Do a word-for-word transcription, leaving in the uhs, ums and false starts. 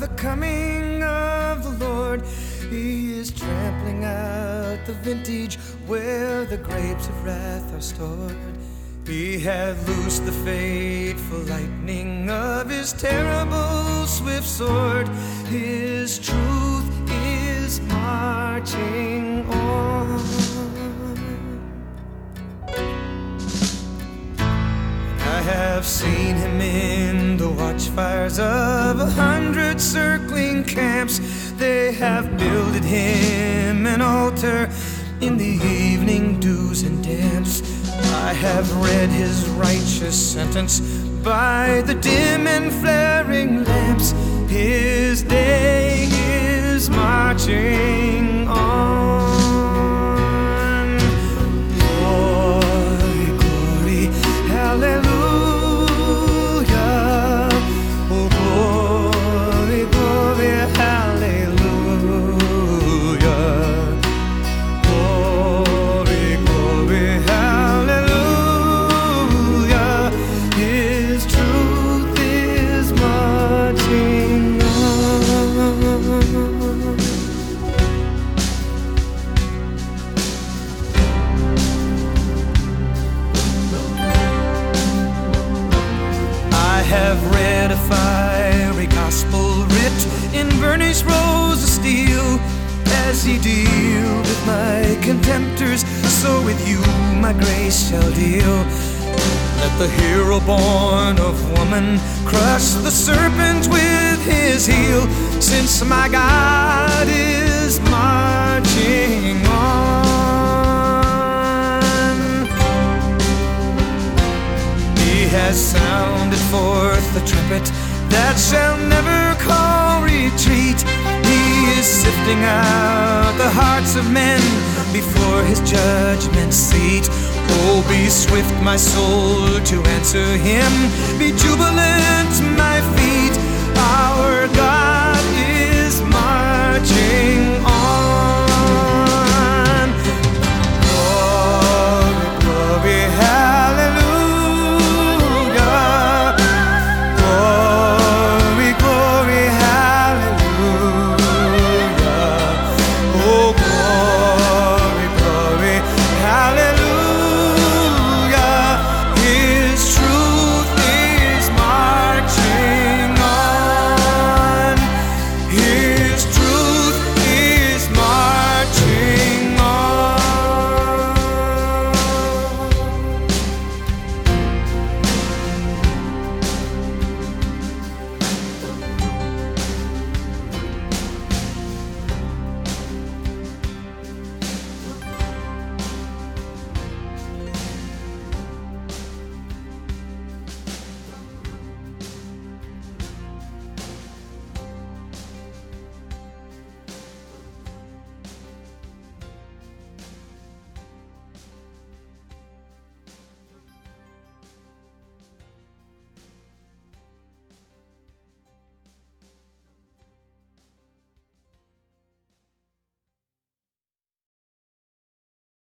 the coming of the Lord. He is trampling out the vintage where the grapes of wrath are stored. He hath loosed the fateful lightning of his terrible swift sword. His truth is marching on. I have seen him in the watchfires of a hundred circling camps. They have builded him an altar in the evening dews and damps. I have read his righteous sentence by the dim and flaring lamps. His day is marching on. Glory, glory, hallelujah. Oh, glory, glory, hallelujah. Glory, glory, hallelujah. His truth is marching on. I have read a fiery gospel writ in burnished rows of steel. As he deal with my contemptors, so with you my grace shall deal. Let the hero born of woman crush the serpent with his heel, since my God is marching on. He has sounded forth the trumpet that shall never call retreat. He is sifting out the hearts of men before his judgment seat. Oh, be swift, my soul, to answer him. Be jubilant, my feet.